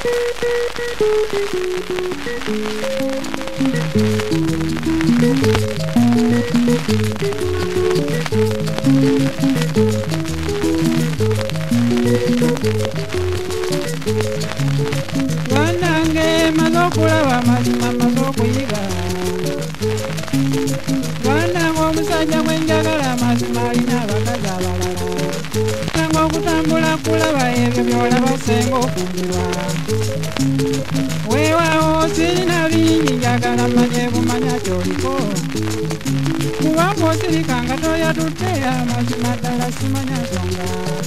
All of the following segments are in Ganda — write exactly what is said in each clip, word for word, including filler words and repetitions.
Wanange mazokulaba mazima mazokuyiga wanange omusajja gwenjagala mazima alina abakazi abalala nange okutambula kulaba ebyo byolaba senga okumbirwa weewaawo sirina bingi njagala manye bumanya kyoliko kubanga osirika nga toyatutte amazima ddala simanya nsonga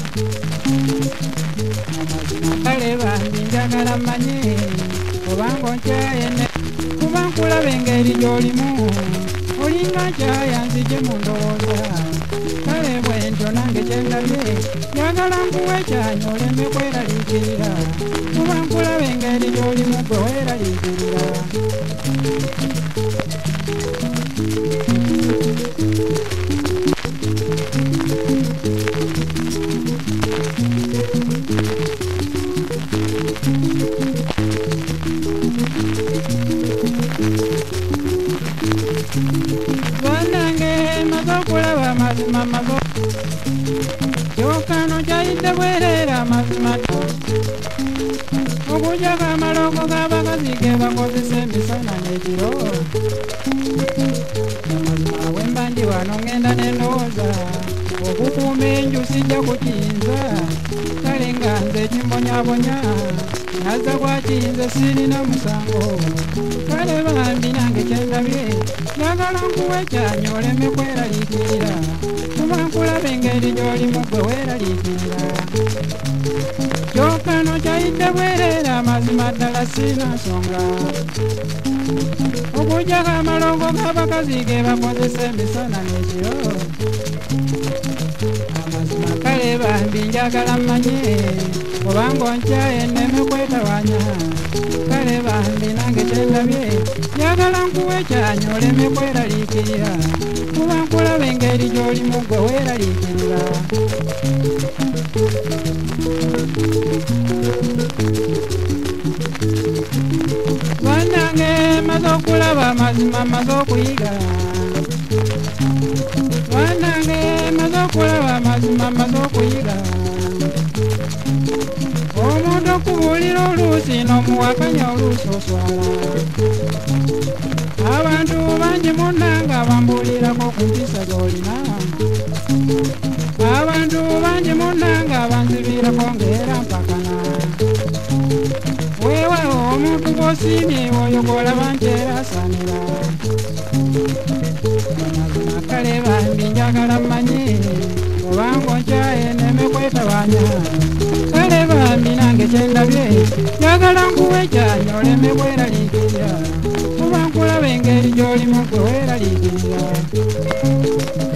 amazima kale bambi njagala manye obanga onkyayene kuba nkulaba engeri gy'olimu olinga nkyaya nzije mu ndowooza kale bwentyo nange kyendabye njagala nkuwa ekyanyi oleme kweraliikirira kuba nkulaba engeri gy'olimu gwe weeraliikirira wanange mazokulaba mazima mazo kyokano kyayidde bwereera mazima okujaga amalongo g'abakazi ge bakozesa emisana n'ekiro amazima bwemba ndi wano ngenda n'endowooza okukuuma enju sijja kukiyinza kale nga nze kimbonyabonya naza kwakiyinza sirina musango kale bambi nange kyendabye njagala nkuwa ekyanyi oleme kweraliikirira kuba nkulaba engeri gy'olimu gwe weeraliikirira kyokano kyayidde bwereera amazima ddala sirina nsonga okujaga amalongo g'abakazi ge bakozesa emisana n'ekiro amazima kale bambi njagala mmanye obanga onkyaye nneme kwetawanya kale bambi nange kyendabye njagala nkuwa ekyanyi oleme kweraliikirira kuba nkulaba engeri gy'olimu gwe weeraliikirira wanange maze okulaba amazima maze okuyiga wanange maze okulaba amazima maze okuyiga omuntu okubuulira oluusi n'omuwakanya oluusi oswala abantu bangi munnanga bambuulirako ku mpisa z'olina abantu bangi munnanga banzibirako ng'era mpakana weewaawo omuntu gw'osiimye oyo gw'olaba nkyerasanira amazima kale bambi njagala mmanye obanga onkyaye nneme kwetawanya kale bambi nange kyendabye njagala nkuwa ekyanyi oleme kweraliikirira kuba nkulaba engeri gy'olimu gwe weeraliikirira